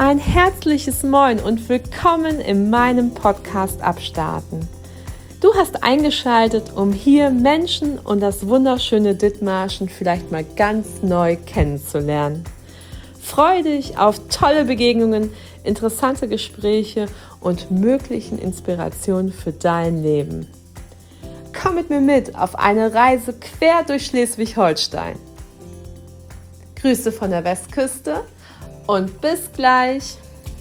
Ein herzliches Moin und willkommen in meinem Podcast Abstarten. Du hast eingeschaltet, um hier Menschen und das wunderschöne Dithmarschen vielleicht mal ganz neu kennenzulernen. Freue dich auf tolle Begegnungen, interessante Gespräche und möglichen Inspirationen für dein Leben. Komm mit mir mit auf eine Reise quer durch Schleswig-Holstein. Grüße von der Westküste und bis gleich.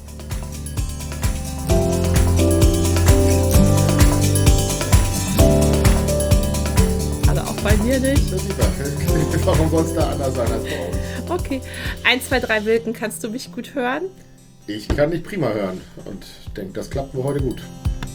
Also auch bei mir nicht. Warum soll es da anders sein als bei uns? Okay, 1, 2, 3 Wilken, kannst du mich gut hören? Ich kann dich prima hören und denke, das klappt wohl heute gut.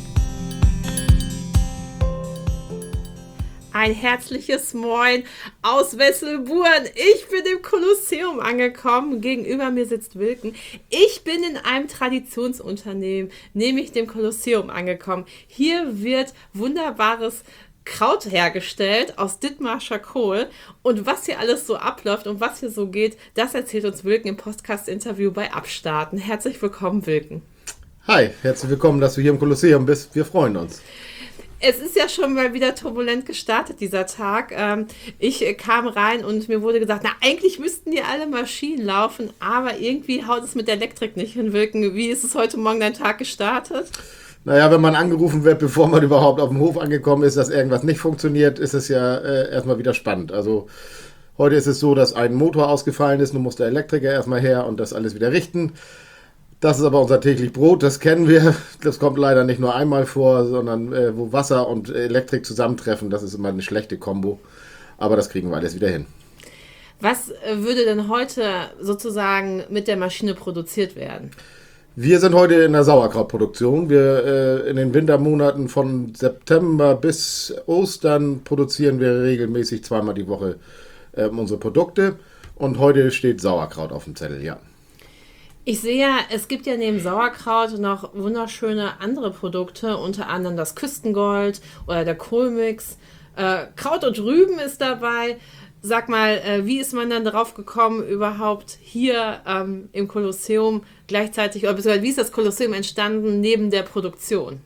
Ein herzliches Moin aus Wesselburen. Ich bin im Kolosseum angekommen. Gegenüber mir sitzt Wilken. Ich bin in einem Traditionsunternehmen, nämlich dem Kolosseum, angekommen. Hier wird wunderbares Kraut hergestellt aus Dithmarscher Kohl. Und was hier alles so abläuft und was hier so geht, das erzählt uns Wilken im Podcast-Interview bei Abstarten. Herzlich willkommen, Wilken. Hi, herzlich willkommen, dass du hier im Kolosseum bist. Wir freuen uns. Es ist ja schon mal wieder turbulent gestartet, dieser Tag. Ich kam rein und mir wurde gesagt, eigentlich müssten die alle Maschinen laufen, aber irgendwie haut es mit der Elektrik nicht hinwirken. Wie ist es heute Morgen dein Tag gestartet? Naja, wenn man angerufen wird, bevor man überhaupt auf dem Hof angekommen ist, dass irgendwas nicht funktioniert, ist es ja erstmal wieder spannend. Also heute ist es so, dass ein Motor ausgefallen ist, nun muss der Elektriker erstmal her und das alles wieder richten. Das ist aber unser täglich Brot, das kennen wir. Das kommt leider nicht nur einmal vor, sondern wo Wasser und Elektrik zusammentreffen, das ist immer eine schlechte Kombo. Aber das kriegen wir alles wieder hin. Was würde denn heute sozusagen mit der Maschine produziert werden? Wir sind heute in der Sauerkrautproduktion. Wir in den Wintermonaten von September bis Ostern produzieren wir regelmäßig zweimal die Woche unsere Produkte. Und heute steht Sauerkraut auf dem Zettel, ja. Ich sehe ja, es gibt ja neben Sauerkraut noch wunderschöne andere Produkte, unter anderem das Küstengold oder der Kohlmix. Kraut und Rüben ist dabei. Sag mal, wie ist man dann darauf gekommen, überhaupt hier im Kolosseum gleichzeitig, oder beziehungsweise wie ist das Kolosseum entstanden neben der Produktion?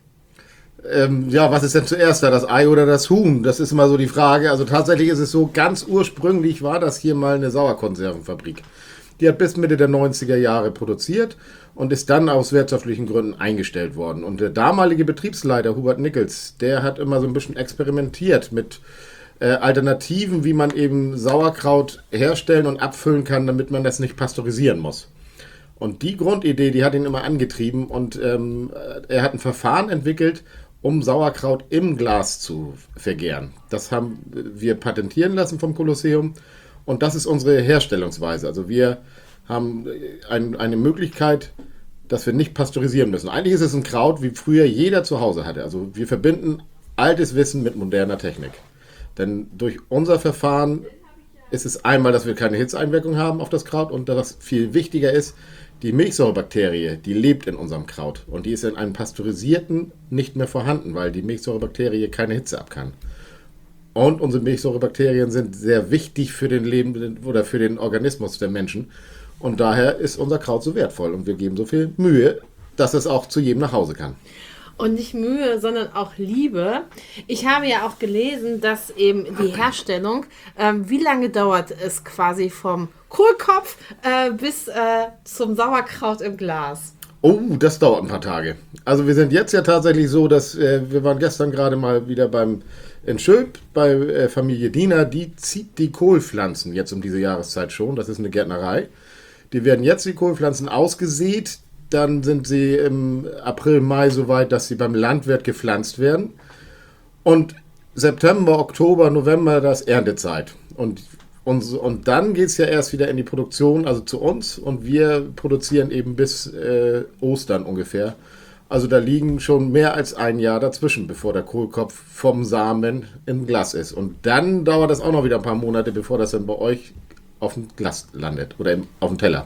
Was ist denn zuerst da, das Ei oder das Huhn? Das ist immer so die Frage. Also tatsächlich ist es so, ganz ursprünglich war das hier mal eine Sauerkonservenfabrik. Die hat bis Mitte der 90er Jahre produziert und ist dann aus wirtschaftlichen Gründen eingestellt worden. Und der damalige Betriebsleiter Hubert Nickels, der hat immer so ein bisschen experimentiert mit Alternativen, wie man eben Sauerkraut herstellen und abfüllen kann, damit man das nicht pasteurisieren muss. Und die Grundidee, die hat ihn immer angetrieben und er hat ein Verfahren entwickelt, um Sauerkraut im Glas zu vergären. Das haben wir patentieren lassen vom Kolosseum. Und das ist unsere Herstellungsweise. Also wir haben eine Möglichkeit, dass wir nicht pasteurisieren müssen. Eigentlich ist es ein Kraut, wie früher jeder zu Hause hatte. Also wir verbinden altes Wissen mit moderner Technik. Denn durch unser Verfahren ist es einmal, dass wir keine Hitzeeinwirkung haben auf das Kraut und was viel wichtiger ist, die Milchsäurebakterie, die lebt in unserem Kraut. Und die ist in einem pasteurisierten nicht mehr vorhanden, weil die Milchsäurebakterie keine Hitze ab kann. Und unsere Milchsäurebakterien sind sehr wichtig für den Leben oder für den Organismus der Menschen. Und daher ist unser Kraut so wertvoll. Und wir geben so viel Mühe, dass es auch zu jedem nach Hause kann. Und nicht Mühe, sondern auch Liebe. Ich habe ja auch gelesen, dass eben die Herstellung, wie lange dauert es quasi vom Kohlkopf bis zum Sauerkraut im Glas? Oh, das dauert ein paar Tage. Also wir sind jetzt ja tatsächlich so, dass wir waren gestern gerade mal wieder in Schülp bei Familie Diener, die zieht die Kohlpflanzen jetzt um diese Jahreszeit schon. Das ist eine Gärtnerei. Die werden jetzt die Kohlpflanzen ausgesät. Dann sind sie im April, Mai so weit, dass sie beim Landwirt gepflanzt werden. Und September, Oktober, November, das ist Erntezeit. Und dann geht es ja erst wieder in die Produktion, also zu uns. Und wir produzieren eben bis Ostern ungefähr. Also da liegen schon mehr als ein Jahr dazwischen, bevor der Kohlkopf vom Samen im Glas ist. Und dann dauert das auch noch wieder ein paar Monate, bevor das dann bei euch auf dem Glas landet oder auf dem Teller.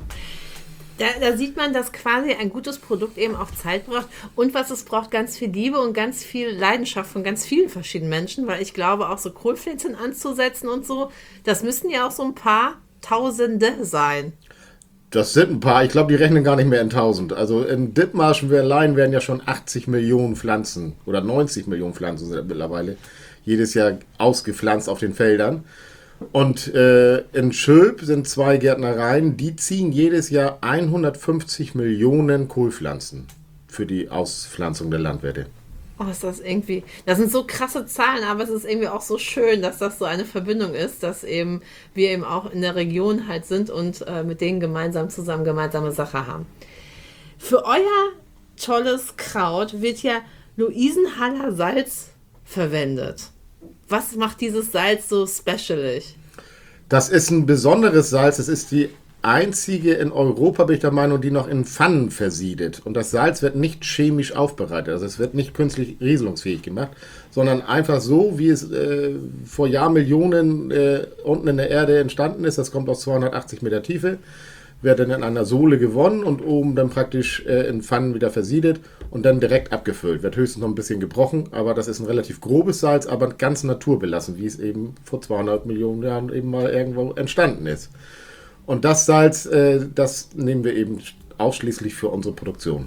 Da sieht man, dass quasi ein gutes Produkt eben auch Zeit braucht. Und was es braucht, ganz viel Liebe und ganz viel Leidenschaft von ganz vielen verschiedenen Menschen. Weil ich glaube, auch so Kohlpflänzchen anzusetzen und so, das müssen ja auch so ein paar Tausende sein. Das sind ein paar, ich glaube, die rechnen gar nicht mehr in 1000. Also in Dithmarschen allein werden ja schon 80 Millionen Pflanzen oder 90 Millionen Pflanzen sind mittlerweile jedes Jahr ausgepflanzt auf den Feldern. Und in Schülp sind 2 Gärtnereien, die ziehen jedes Jahr 150 Millionen Kohlpflanzen für die Auspflanzung der Landwirte. Oh, ist das irgendwie, das sind so krasse Zahlen, aber es ist irgendwie auch so schön, dass das so eine Verbindung ist, dass eben wir eben auch in der Region halt sind und mit denen gemeinsame Sache haben. Für euer tolles Kraut wird ja Luisenhaller Salz verwendet. Was macht dieses Salz so specialig? Das ist ein besonderes Salz, es ist die einzige in Europa, bin ich der Meinung, die noch in Pfannen versiedet. Und das Salz wird nicht chemisch aufbereitet, also es wird nicht künstlich rieselungsfähig gemacht, sondern einfach so, wie es vor Jahrmillionen unten in der Erde entstanden ist. Das kommt aus 280 Meter Tiefe, wird dann in einer Sohle gewonnen und oben dann praktisch in Pfannen wieder versiedet und dann direkt abgefüllt. Wird höchstens noch ein bisschen gebrochen, aber das ist ein relativ grobes Salz, aber ganz naturbelassen, wie es eben vor 200 Millionen Jahren eben mal irgendwo entstanden ist. Und das Salz, das nehmen wir eben ausschließlich für unsere Produktion.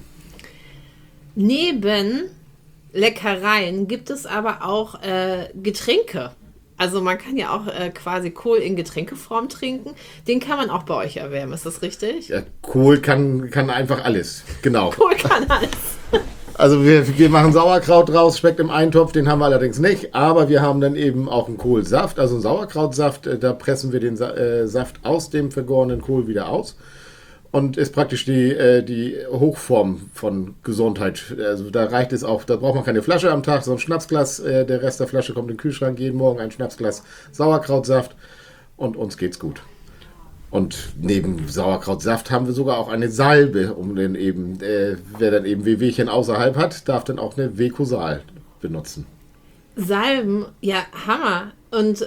Neben Leckereien gibt es aber auch Getränke. Also man kann ja auch quasi Kohl in Getränkeform trinken. Den kann man auch bei euch erwärmen, ist das richtig? Ja, Kohl kann einfach alles, genau. Kohl kann alles. Also wir machen Sauerkraut draus, schmeckt im Eintopf, den haben wir allerdings nicht, aber wir haben dann eben auch einen Kohlsaft, also einen Sauerkrautsaft, da pressen wir den Saft aus dem vergorenen Kohl wieder aus und ist praktisch die Hochform von Gesundheit. Also da reicht es auch, da braucht man keine Flasche am Tag, sondern ein Schnapsglas, der Rest der Flasche kommt in den Kühlschrank, jeden Morgen ein Schnapsglas Sauerkrautsaft und uns geht's gut. Und neben Sauerkrautsaft haben wir sogar auch eine Salbe, um den eben, wer dann eben Wehwehchen außerhalb hat, darf dann auch eine Wehkosal benutzen. Salben, ja, Hammer. Und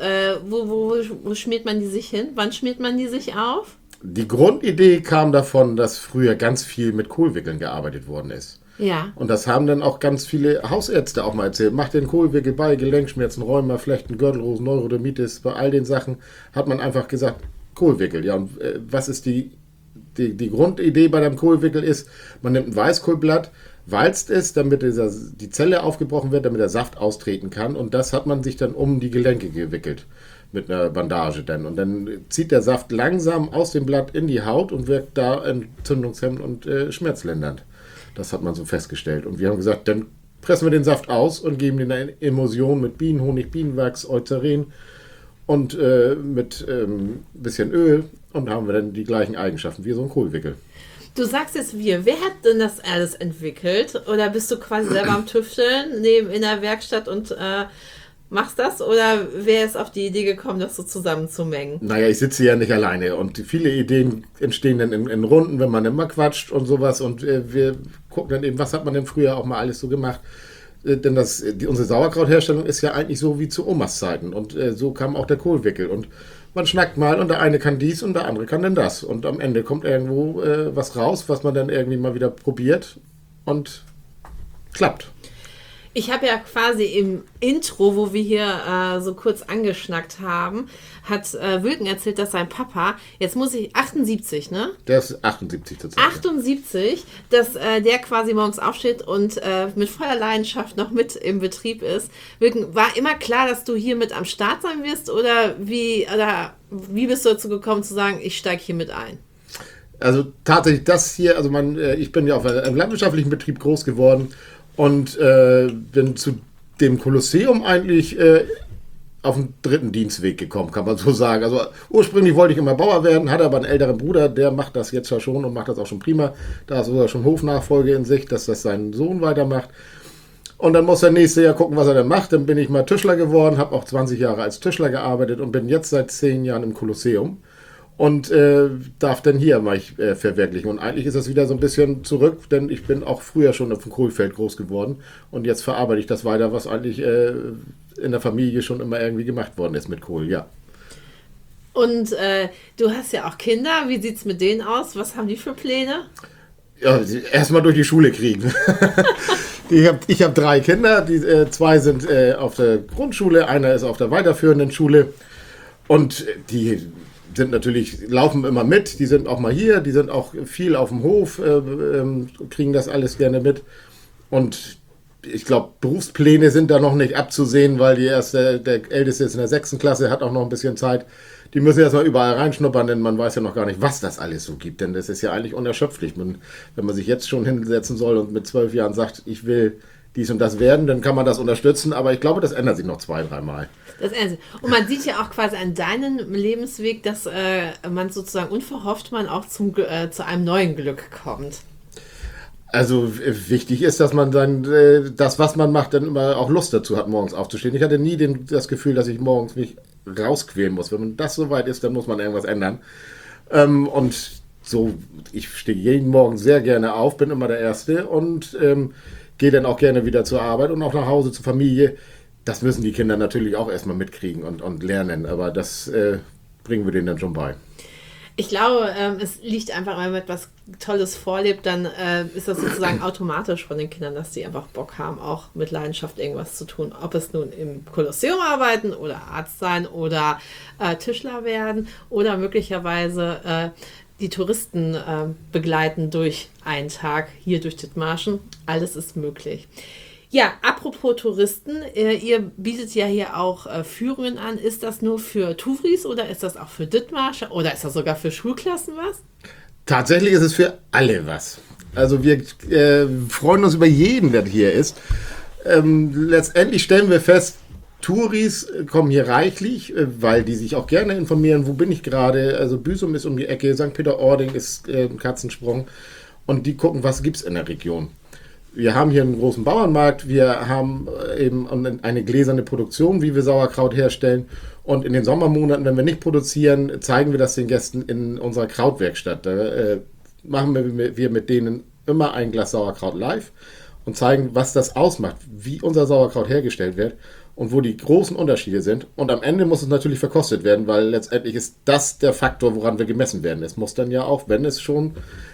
wo schmiert man die sich hin? Wann schmiert man die sich auf? Die Grundidee kam davon, dass früher ganz viel mit Kohlwickeln gearbeitet worden ist. Ja. Und das haben dann auch ganz viele Hausärzte auch mal erzählt. Macht den Kohlwickel bei Gelenkschmerzen, Rheuma, Flechten, Gürtelrosen, Neurodermitis, bei all den Sachen hat man einfach gesagt, Kohlwickel, ja, und was ist die Grundidee bei dem Kohlwickel ist, man nimmt ein Weißkohlblatt, walzt es, damit die Zelle aufgebrochen wird, damit der Saft austreten kann und das hat man sich dann um die Gelenke gewickelt mit einer Bandage dann und dann zieht der Saft langsam aus dem Blatt in die Haut und wirkt da entzündungshemmend und schmerzlindernd. Das hat man so festgestellt und wir haben gesagt, dann pressen wir den Saft aus und geben den eine Emulsion mit Bienenhonig, Bienenwachs, Eucerin und mit bisschen Öl und haben wir dann die gleichen Eigenschaften wie so ein Kohlwickel. Du sagst jetzt wir. Wer hat denn das alles entwickelt? Oder bist du quasi selber am Tüfteln in der Werkstatt und machst das? Oder wer ist auf die Idee gekommen, das so zusammenzumengen? Naja, ich sitze ja nicht alleine und viele Ideen entstehen dann in Runden, wenn man immer quatscht und sowas und wir gucken dann eben, was hat man denn früher auch mal alles so gemacht. Denn unsere Sauerkrautherstellung ist ja eigentlich so wie zu Omas Zeiten. Und so kam auch der Kohlwickel. Und man schnackt mal und der eine kann dies und der andere kann dann das. Und am Ende kommt irgendwo was raus, was man dann irgendwie mal wieder probiert und klappt. Ich habe ja quasi im Intro, wo wir hier so kurz angeschnackt haben, hat Wülken erzählt, dass sein Papa, jetzt muss ich, 78, ne? Der ist 78 zurzeit. 78, dass der quasi morgens aufsteht und mit voller Leidenschaft noch mit im Betrieb ist. Wülken, war immer klar, dass du hier mit am Start sein wirst oder wie bist du dazu gekommen zu sagen, ich steige hier mit ein? Also tatsächlich das hier, also ich bin ja auf einem landwirtschaftlichen Betrieb groß geworden und bin zu dem Kolosseum eigentlich auf den dritten Dienstweg gekommen, kann man so sagen. Also ursprünglich wollte ich immer Bauer werden, hatte aber einen älteren Bruder, der macht das jetzt ja schon und macht das auch schon prima. Da ist sogar schon Hofnachfolge in sich, dass das sein Sohn weitermacht. Und dann muss der nächste Jahr gucken, was er dann macht. Dann bin ich mal Tischler geworden, habe auch 20 Jahre als Tischler gearbeitet und bin jetzt seit 10 Jahren im Kolosseum. Und darf dann hier mal verwirklichen. Und eigentlich ist das wieder so ein bisschen zurück, denn ich bin auch früher schon auf dem Kohlfeld groß geworden. Und jetzt verarbeite ich das weiter, was eigentlich in der Familie schon immer irgendwie gemacht worden ist mit Kohl, ja. Und du hast ja auch Kinder. Wie sieht es mit denen aus? Was haben die für Pläne? Ja, erstmal durch die Schule kriegen. Ich hab 3 Kinder. Die 2 sind auf der Grundschule, einer ist auf der weiterführenden Schule. Und die sind natürlich, laufen immer mit, die sind auch mal hier, die sind auch viel auf dem Hof, kriegen das alles gerne mit. Und ich glaube, Berufspläne sind da noch nicht abzusehen, weil der Älteste ist in der 6. Klasse, hat auch noch ein bisschen Zeit. Die müssen erstmal überall reinschnuppern, denn man weiß ja noch gar nicht, was das alles so gibt. Denn das ist ja eigentlich unerschöpflich. Wenn man sich jetzt schon hinsetzen soll und mit 12 Jahren sagt, ich will dies und das werden, dann kann man das unterstützen. Aber ich glaube, das ändert sich noch 2-3 Mal. Das ändert sich. Und man sieht ja auch quasi an deinem Lebensweg, dass man sozusagen unverhofft man auch zu einem neuen Glück kommt. Also wichtig ist, dass man dann das, was man macht, dann immer auch Lust dazu hat, morgens aufzustehen. Ich hatte nie das Gefühl, dass ich morgens mich rausquälen muss. Wenn man das so weit ist, dann muss man irgendwas ändern. Und so, ich stehe jeden Morgen sehr gerne auf, bin immer der Erste und gehe dann auch gerne wieder zur Arbeit und auch nach Hause zur Familie. Das müssen die Kinder natürlich auch erstmal mitkriegen und lernen, aber das bringen wir denen dann schon bei. Ich glaube, es liegt einfach, wenn man etwas Tolles vorlebt, dann ist das sozusagen automatisch von den Kindern, dass sie einfach Bock haben, auch mit Leidenschaft irgendwas zu tun. Ob es nun im Kolosseum arbeiten oder Arzt sein oder Tischler werden oder möglicherweise die Touristen begleiten durch einen Tag hier durch Dithmarschen. Alles ist möglich. Ja, apropos Touristen, ihr bietet ja hier auch Führungen an. Ist das nur für Touris oder ist das auch für Dithmarscher oder ist das sogar für Schulklassen was? Tatsächlich ist es für alle was. Also wir freuen uns über jeden, der hier ist. Letztendlich stellen wir fest, Touris kommen hier reichlich, weil die sich auch gerne informieren, wo bin ich gerade. Also Büsum ist um die Ecke, St. Peter-Ording ist ein Katzensprung und die gucken, was gibt es in der Region. Wir haben hier einen großen Bauernmarkt, wir haben eben eine gläserne Produktion, wie wir Sauerkraut herstellen. Und in den Sommermonaten, wenn wir nicht produzieren, zeigen wir das den Gästen in unserer Krautwerkstatt. Da machen wir mit denen immer ein Glas Sauerkraut live und zeigen, was das ausmacht, wie unser Sauerkraut hergestellt wird und wo die großen Unterschiede sind. Und am Ende muss es natürlich verkostet werden, weil letztendlich ist das der Faktor, woran wir gemessen werden. Es muss dann ja auch, wenn es schon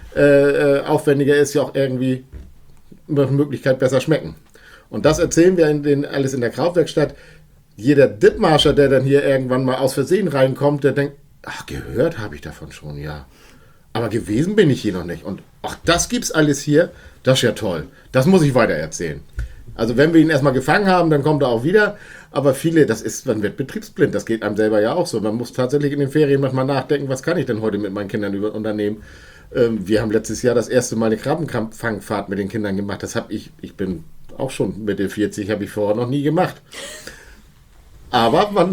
aufwendiger ist, ja auch irgendwie nach Möglichkeit besser schmecken. Und das erzählen wir alles in der Krautwerkstatt. Jeder Dithmarscher, der dann hier irgendwann mal aus Versehen reinkommt, der denkt, ach, gehört habe ich davon schon, ja. Aber gewesen bin ich hier noch nicht. Und ach, das gibt's alles hier, das ist ja toll. Das muss ich weiter erzählen. Also wenn wir ihn erstmal gefangen haben, dann kommt er auch wieder. Aber viele, man wird betriebsblind, das geht einem selber ja auch so. Man muss tatsächlich in den Ferien manchmal nachdenken, was kann ich denn heute mit meinen Kindern unternehmen. Wir haben letztes Jahr das erste Mal eine Krabbenfangfahrt mit den Kindern gemacht. Das habe ich bin auch schon Mitte 40, habe ich vorher noch nie gemacht. Aber man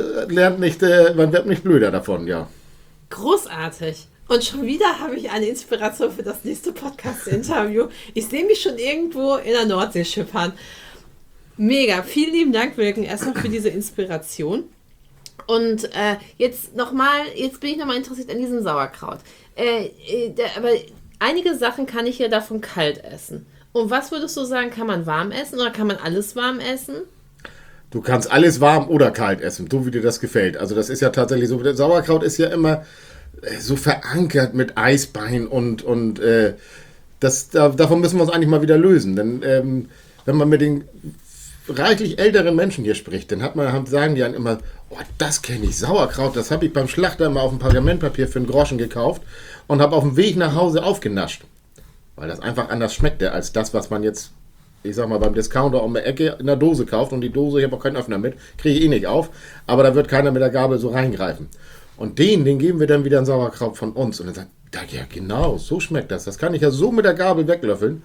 man wird nicht blöder davon, ja. Großartig. Und schon wieder habe ich eine Inspiration für das nächste Podcast-Interview. Ich sehe mich schon irgendwo in der Nordsee schippern. Mega. Vielen lieben Dank, Wilken, erstmal für diese Inspiration. Und jetzt bin ich nochmal interessiert an diesem Sauerkraut. Aber einige Sachen kann ich ja davon kalt essen. Und was würdest du sagen, kann man warm essen oder kann man alles warm essen? Du kannst alles warm oder kalt essen, so wie dir das gefällt. Also das ist ja tatsächlich so. Der Sauerkraut ist ja immer so verankert mit Eisbein und davon müssen wir uns eigentlich mal wieder lösen. Denn wenn man mit den reichlich älteren Menschen hier spricht, dann sagen die dann immer, oh, das kenne ich, Sauerkraut, das habe ich beim Schlachter immer auf dem Pergamentpapier für einen Groschen gekauft und habe auf dem Weg nach Hause aufgenascht. Weil das einfach anders schmeckte als das, was man jetzt, ich sag mal, beim Discounter um die Ecke in der Dose kauft. Und die Dose, ich habe auch keinen Öffner mit, kriege ich eh nicht auf, aber da wird keiner mit der Gabel so reingreifen. Und den geben wir dann wieder ein Sauerkraut von uns. Und dann sagt, ja genau, so schmeckt das. Das kann ich ja so mit der Gabel weglöffeln.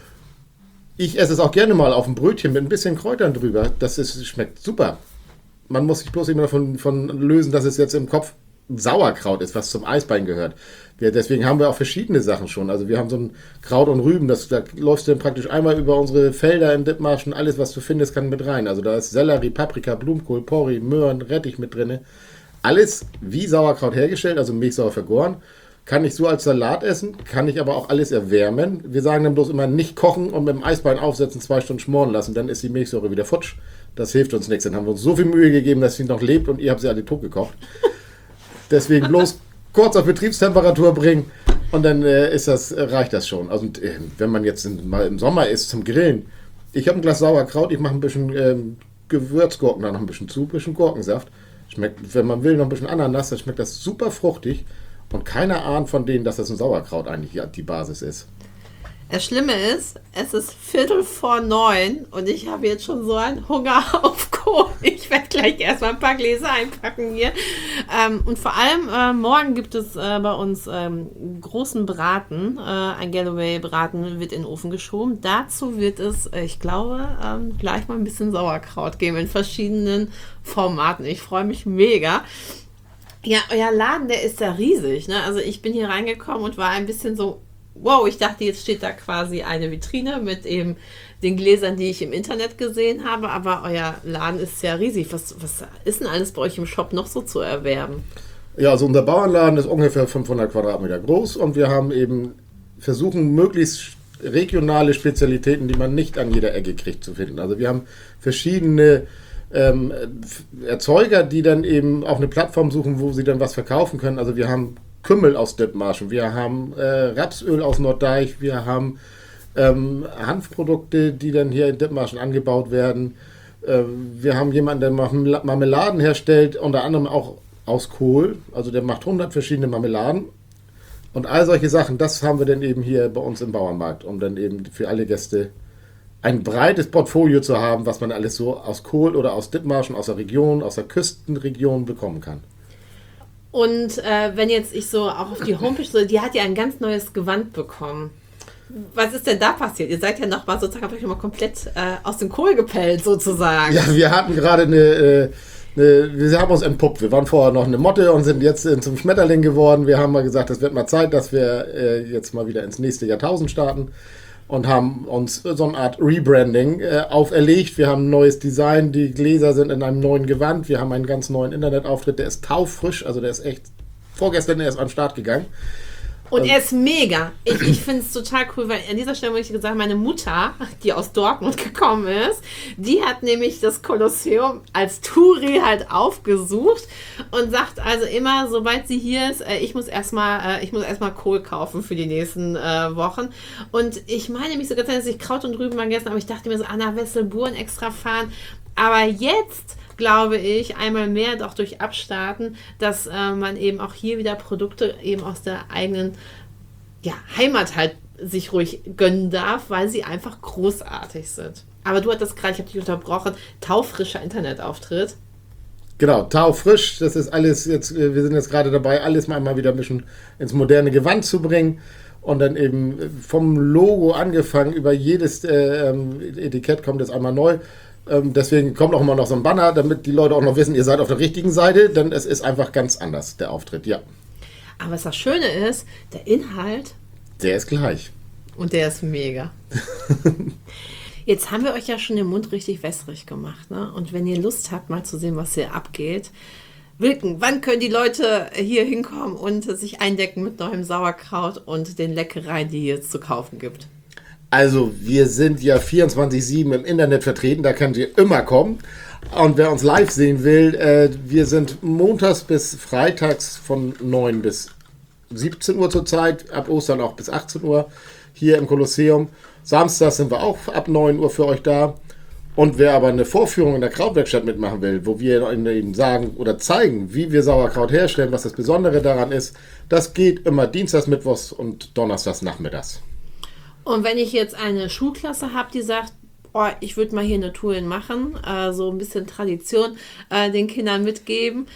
Ich esse es auch gerne mal auf ein Brötchen mit ein bisschen Kräutern drüber. Schmeckt super. Man muss sich bloß immer davon lösen, dass es jetzt im Kopf Sauerkraut ist, was zum Eisbein gehört. Deswegen haben wir auch verschiedene Sachen schon. Also wir haben so ein Kraut und Rüben, da läufst du dann praktisch einmal über unsere Felder in Dithmarschen. Alles, was du findest, kann mit rein. Also da ist Sellerie, Paprika, Blumenkohl, Porree, Möhren, Rettich mit drin. Alles wie Sauerkraut hergestellt, also milchsauer vergoren. Kann ich so als Salat essen, kann ich aber auch alles erwärmen. Wir sagen dann bloß immer nicht kochen und mit dem Eisbein aufsetzen, 2 Stunden schmoren lassen, dann ist die Milchsäure wieder futsch. Das hilft uns nichts. Dann haben wir uns so viel Mühe gegeben, dass sie noch lebt und ihr habt sie alle tot gekocht. Deswegen bloß kurz auf Betriebstemperatur bringen und dann reicht das schon. Also wenn man jetzt mal im Sommer isst zum Grillen, ich habe ein Glas Sauerkraut, ich mache ein bisschen Gewürzgurken da noch ein bisschen zu, ein bisschen Gurkensaft. Schmeckt, wenn man will, noch ein bisschen Ananas, dann schmeckt das super fruchtig. Und keiner ahnt von denen, dass das ein Sauerkraut eigentlich die Basis ist. Das Schlimme ist, es ist 8:45 und ich habe jetzt schon so einen Hunger auf Kohl. Ich werde gleich erstmal ein paar Gläser einpacken hier. Und vor allem morgen gibt es bei uns großen Braten. Ein Galloway-Braten wird in den Ofen geschoben. Dazu wird es, ich glaube, gleich mal ein bisschen Sauerkraut geben in verschiedenen Formaten. Ich freue mich mega. Ja, euer Laden, der ist ja riesig. Ne? Also ich bin hier reingekommen und war ein bisschen so, wow, ich dachte, jetzt steht da quasi eine Vitrine mit eben den Gläsern, die ich im Internet gesehen habe, aber euer Laden ist ja riesig. Was ist denn alles bei euch im Shop noch so zu erwerben? Ja, also unser Bauernladen ist ungefähr 500 Quadratmeter groß und wir haben eben versuchen, möglichst regionale Spezialitäten, die man nicht an jeder Ecke kriegt, zu finden. Also wir haben verschiedene Erzeuger, die dann eben auch eine Plattform suchen, wo sie dann was verkaufen können. Also wir haben Kümmel aus Dithmarschen, wir haben Rapsöl aus Norddeich, wir haben Hanfprodukte, die dann hier in Dithmarschen angebaut werden. Wir haben jemanden, der Marmeladen herstellt, unter anderem auch aus Kohl. Also der macht 100 verschiedene Marmeladen. Und all solche Sachen, das haben wir dann eben hier bei uns im Bauernmarkt, um dann eben für alle Gäste ein breites Portfolio zu haben, was man alles so aus Kohl oder aus Dithmarschen, aus der Region, aus der Küstenregion bekommen kann. Und wenn jetzt ich so auch auf die Homepage so, die hat ja ein ganz neues Gewand bekommen. Was ist denn da passiert? Ihr seid ja nochmal sozusagen, habt euch nochmal komplett aus dem Kohl gepellt sozusagen. Ja, wir hatten gerade wir haben uns entpuppt. Wir waren vorher noch eine Motte und sind jetzt zum Schmetterling geworden. Wir haben mal gesagt, es wird mal Zeit, dass wir jetzt mal wieder ins nächste Jahrtausend starten. Und haben uns so eine Art Rebranding auferlegt. Wir haben ein neues Design, die Gläser sind in einem neuen Gewand. Wir haben einen ganz neuen Internetauftritt, der ist taufrisch, also der ist echt vorgestern erst an den Start gegangen. Und er ist mega. Ich finde es total cool, weil an dieser Stelle muss ich sagen, meine Mutter, die aus Dortmund gekommen ist, die hat nämlich das Kolosseum als Touri halt aufgesucht und sagt also immer, sobald sie hier ist, ich muss erstmal Kohl kaufen für die nächsten Wochen. Und ich meine mich sogar, dass ich Kraut und Rüben mal gegessen habe, aber ich dachte mir so, Anna Wesselburen extra fahren. Aber jetzt glaube ich, einmal mehr doch durch Abstarten, dass man eben auch hier wieder Produkte eben aus der eigenen Heimat halt sich ruhig gönnen darf, weil sie einfach großartig sind. Aber du hattest gerade, ich habe dich unterbrochen, taufrischer Internetauftritt. Genau, taufrisch, das ist alles jetzt, wir sind jetzt gerade dabei, alles mal wieder ein bisschen ins moderne Gewand zu bringen. Und dann eben vom Logo angefangen, über jedes Etikett kommt jetzt einmal neu. Deswegen kommt auch immer noch so ein Banner, damit die Leute auch noch wissen, ihr seid auf der richtigen Seite, denn es ist einfach ganz anders, der Auftritt, ja. Aber was das Schöne ist, der Inhalt, der ist gleich. Und der ist mega. Jetzt haben wir euch ja schon den Mund richtig wässrig gemacht, ne? Und wenn ihr Lust habt, mal zu sehen, was hier abgeht, Wilken, wann können die Leute hier hinkommen und sich eindecken mit neuem Sauerkraut und den Leckereien, die es zu kaufen gibt? Also wir sind ja 24/7 im Internet vertreten, da könnt ihr immer kommen. Und wer uns live sehen will, wir sind montags bis freitags von 9 bis 17 Uhr zurzeit, ab Ostern auch bis 18 Uhr hier im Kolosseum. Samstags sind wir auch ab 9 Uhr für euch da. Und wer aber eine Vorführung in der Krautwerkstatt mitmachen will, wo wir Ihnen sagen oder zeigen, wie wir Sauerkraut herstellen, was das Besondere daran ist, das geht immer dienstags, mittwochs und donnerstags nachmittags. Und wenn ich jetzt eine Schulklasse habe, die sagt, oh, ich würde mal hier eine Tour machen, so ein bisschen Tradition den Kindern mitgeben,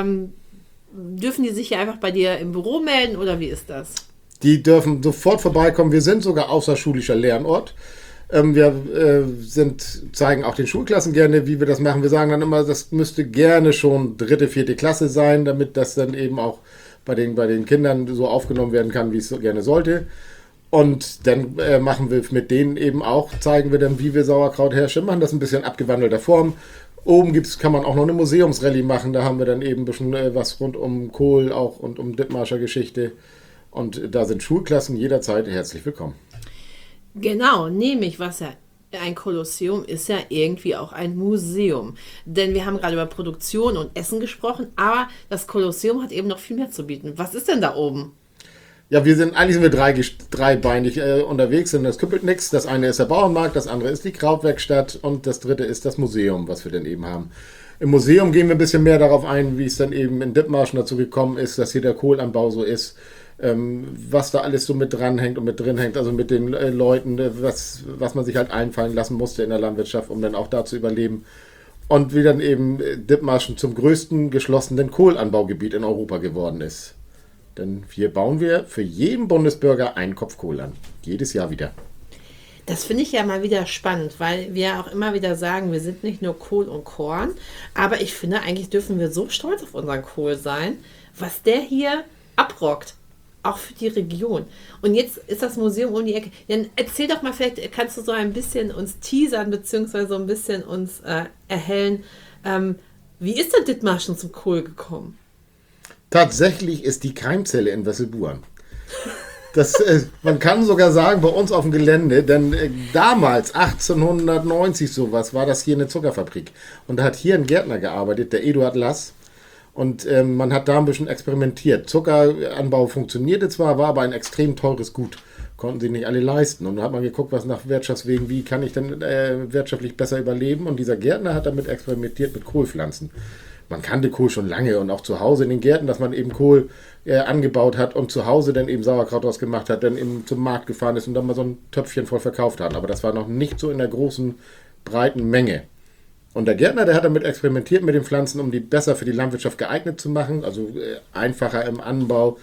dürfen die sich hier einfach bei dir im Büro melden oder wie ist das? Die dürfen sofort vorbeikommen. Wir sind sogar außerschulischer Lernort. Wir zeigen auch den Schulklassen gerne, wie wir das machen. Wir sagen dann immer, das müsste gerne schon 3., 4. Klasse sein, damit das dann eben auch bei den Kindern so aufgenommen werden kann, wie es so gerne sollte. Und dann machen wir mit denen eben auch, zeigen wir dann, wie wir Sauerkraut herstellen, machen das ein bisschen abgewandelter Form. Oben kann man auch noch eine Museumsrallye machen, da haben wir dann eben ein bisschen was rund um Kohl auch und um Dithmarscher Geschichte. Und da sind Schulklassen jederzeit herzlich willkommen. Genau, nämlich was ja ein Kolosseum ist ja irgendwie auch ein Museum. Denn wir haben gerade über Produktion und Essen gesprochen, aber das Kolosseum hat eben noch viel mehr zu bieten. Was ist denn da oben? Ja, eigentlich sind wir dreibeinig unterwegs, denn das küppelt nichts. Das eine ist der Bauernmarkt, das andere ist die Krautwerkstatt und das dritte ist das Museum, was wir dann eben haben. Im Museum gehen wir ein bisschen mehr darauf ein, wie es dann eben in Dithmarschen dazu gekommen ist, dass hier der Kohlanbau so ist, was da alles so mit dranhängt und mit drin hängt, also mit den Leuten, was man sich halt einfallen lassen musste in der Landwirtschaft, um dann auch da zu überleben. Und wie dann eben Dithmarschen zum größten geschlossenen Kohlanbaugebiet in Europa geworden ist. Denn hier bauen wir für jeden Bundesbürger einen Kopf Kohl an. Jedes Jahr wieder. Das finde ich ja mal wieder spannend, weil wir auch immer wieder sagen, wir sind nicht nur Kohl und Korn, aber ich finde, eigentlich dürfen wir so stolz auf unseren Kohl sein, was der hier abrockt, auch für die Region. Und jetzt ist das Museum um die Ecke. Dann erzähl doch mal, vielleicht kannst du so ein bisschen uns teasern, beziehungsweise so ein bisschen uns erhellen, wie ist denn Dithmarschen zum Kohl gekommen? Tatsächlich ist die Keimzelle in Wesselburen. Man kann sogar sagen, bei uns auf dem Gelände, denn damals, 1890 sowas, war das hier eine Zuckerfabrik. Und da hat hier ein Gärtner gearbeitet, der Eduard Lass. Und man hat da ein bisschen experimentiert. Zuckeranbau funktionierte zwar, war aber ein extrem teures Gut. Konnten sich nicht alle leisten. Und dann hat man geguckt, was nach Wirtschaftswegen, wie kann ich denn wirtschaftlich besser überleben. Und dieser Gärtner hat damit experimentiert mit Kohlpflanzen. Man kannte Kohl schon lange und auch zu Hause in den Gärten, dass man eben Kohl angebaut hat und zu Hause dann eben Sauerkraut draus gemacht hat, dann eben zum Markt gefahren ist und dann mal so ein Töpfchen voll verkauft hat. Aber das war noch nicht so in der großen, breiten Menge. Und der Gärtner, der hat damit experimentiert mit den Pflanzen, um die besser für die Landwirtschaft geeignet zu machen, also einfacher im Anbau,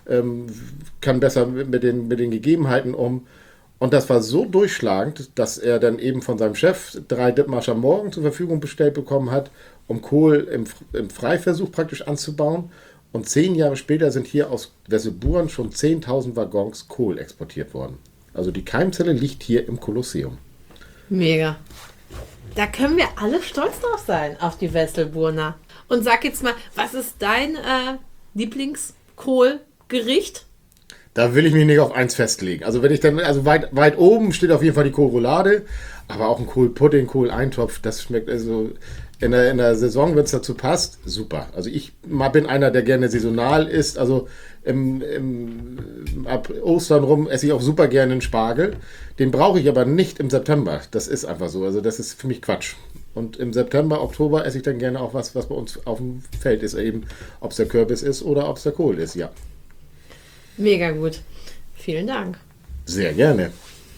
kann besser mit den Gegebenheiten um. Und das war so durchschlagend, dass er dann eben von seinem Chef 3 Dithmarscher Morgen zur Verfügung bestellt bekommen hat, um Kohl im Freiversuch praktisch anzubauen. Und 10 Jahre später sind hier aus Wesselburen schon 10.000 Waggons Kohl exportiert worden. Also die Keimzelle liegt hier im Kolosseum. Mega. Da können wir alle stolz drauf sein, auf die Wesselburner. Und sag jetzt mal, was ist dein Lieblingskohlgericht? Da will ich mich nicht auf eins festlegen. Also wenn ich dann, also weit oben steht auf jeden Fall die Kohlroulade, aber auch ein Kohlpudding, Kohleintopf, das schmeckt also in der Saison, wenn es dazu passt, super. Also ich bin einer, der gerne saisonal isst, also ab Ostern rum esse ich auch super gerne einen Spargel. Den brauche ich aber nicht im September. Das ist einfach so. Also das ist für mich Quatsch. Und im September, Oktober esse ich dann gerne auch was bei uns auf dem Feld ist. Eben, ob es der Kürbis ist oder ob es der Kohl ist, ja. Mega gut. Vielen Dank. Sehr gerne.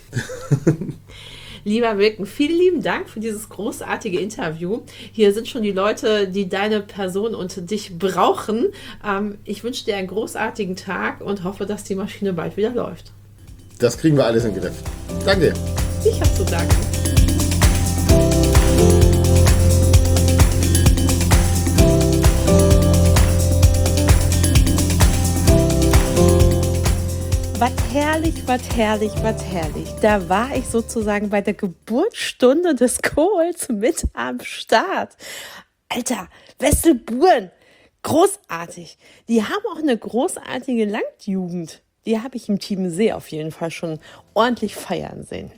Lieber Wilken, vielen lieben Dank für dieses großartige Interview. Hier sind schon die Leute, die deine Person und dich brauchen. Ich wünsche dir einen großartigen Tag und hoffe, dass die Maschine bald wieder läuft. Das kriegen wir alles in den Griff. Danke. Ich habe zu danken. Was herrlich, was herrlich, was herrlich. Da war ich sozusagen bei der Geburtsstunde des Kohls mit am Start. Alter, Wesselburen, großartig. Die haben auch eine großartige Landjugend. Die habe ich im Chiemsee auf jeden Fall schon ordentlich feiern sehen.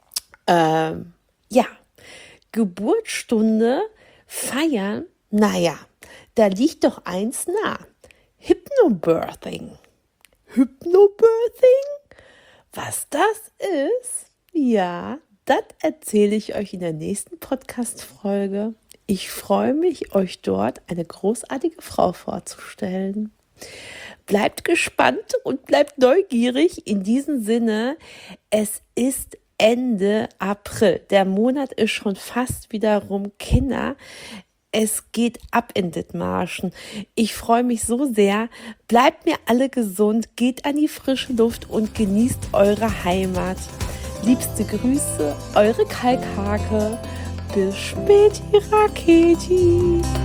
Ja, Geburtsstunde feiern, naja, da liegt doch eins nah. Hypnobirthing. Hypnobirthing? Was das ist? Ja, das erzähle ich euch in der nächsten Podcast-Folge. Ich freue mich, euch dort eine großartige Frau vorzustellen. Bleibt gespannt und bleibt neugierig. In diesem Sinne, es ist Ende April. Der Monat ist schon fast wieder rum. Kinder, es geht ab in Dithmarschen. Ich freue mich so sehr. Bleibt mir alle gesund, geht an die frische Luft und genießt eure Heimat. Liebste Grüße, eure Kalkhake. Bis späti, Raketi.